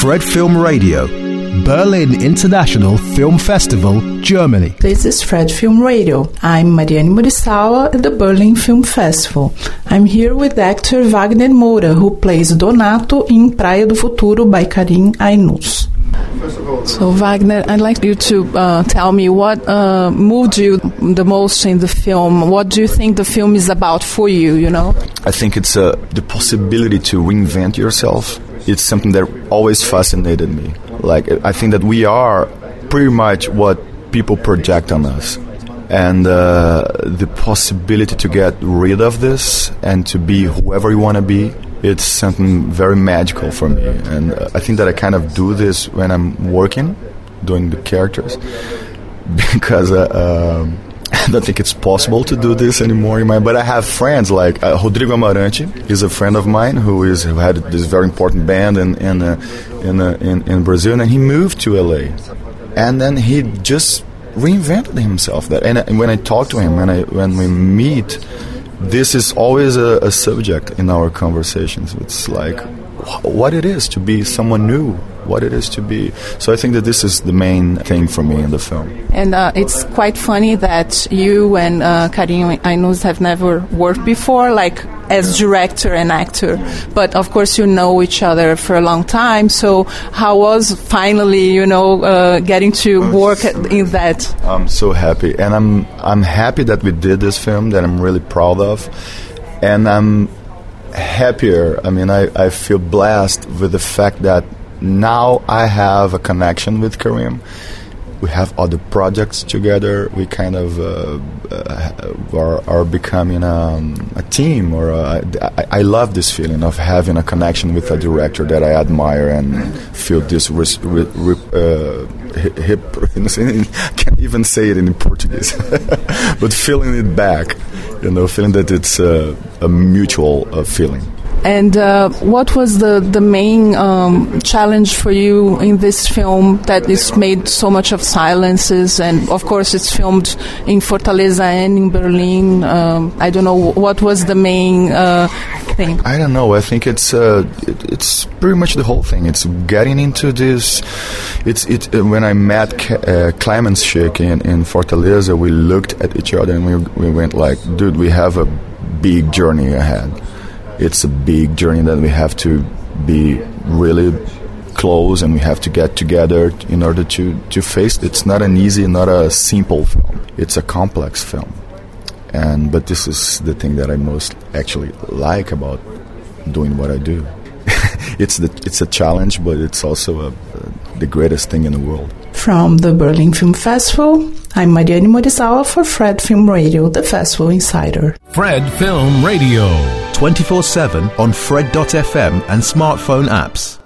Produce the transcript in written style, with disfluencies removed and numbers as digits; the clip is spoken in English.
Fred Film Radio, Berlin International Film Festival, Germany. This is Fred Film Radio. I'm Mariane Morisawa at the Berlin Film Festival. I'm here with actor Wagner Moura, who plays Donato in Praia do Futuro by Karim Ainous. So Wagner, I'd like you to tell me what moved you the most in the film. What do you think the film is about for you, you know? I think it's the possibility to reinvent yourself. It's something that always fascinated me. Like, I think that we are pretty much what people project on us. And the possibility to get rid of this and to be whoever you want to be, it's something very magical for me. And I think that I kind of do this when I'm working, doing the characters, because I don't think it's possible to do this anymore. But I have friends like Rodrigo Amarante. He's a friend of mine who had this very important band in Brazil, and he moved to LA, and then he just reinvented himself there. And when I talk to him, when we meet, this is always a subject in our conversations. It's like what it is to be someone new, what it is to be. So I think that this is the main thing for me in the film. And it's quite funny that you and Karim Ainous have never worked before, like as director and actor. But of course you know each other for a long time. So how was finally, getting to work in that? I'm so happy, and I'm happy that we did this film that I'm really proud of, and I'm happier. I feel blessed with the fact that now I have a connection with Karim. We have other projects together. We kind of are becoming a team. I love this feeling of having a connection with a director that I admire and feel this I can't even say it in Portuguese, but feeling it back, feeling that it's a mutual feeling. And what was the main challenge for you in this film that is made so much of silences? And of course it's filmed in Fortaleza and in Berlin. I don't know, what was the main thing? I don't know. I think it's pretty much the whole thing. It's getting into this. When I met Clemens Schick in Fortaleza, we looked at each other and we went like, dude, we have a big journey ahead. It's a big journey that we have to be really close, and we have to get together in order to face it. It's not not a simple film. It's a complex film. But this is the thing that I most actually like about doing what I do. It's a challenge, but it's also the greatest thing in the world. From the Berlin Film Festival, I'm Mariane Morisawa for Fred Film Radio, the Festival Insider. Fred Film Radio, 24/7 on Fred.fm and smartphone apps.